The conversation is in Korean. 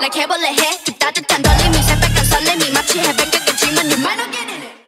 like 해볼래 해 좀 따뜻한 떨림이 새빨간 설렘이 마치 해백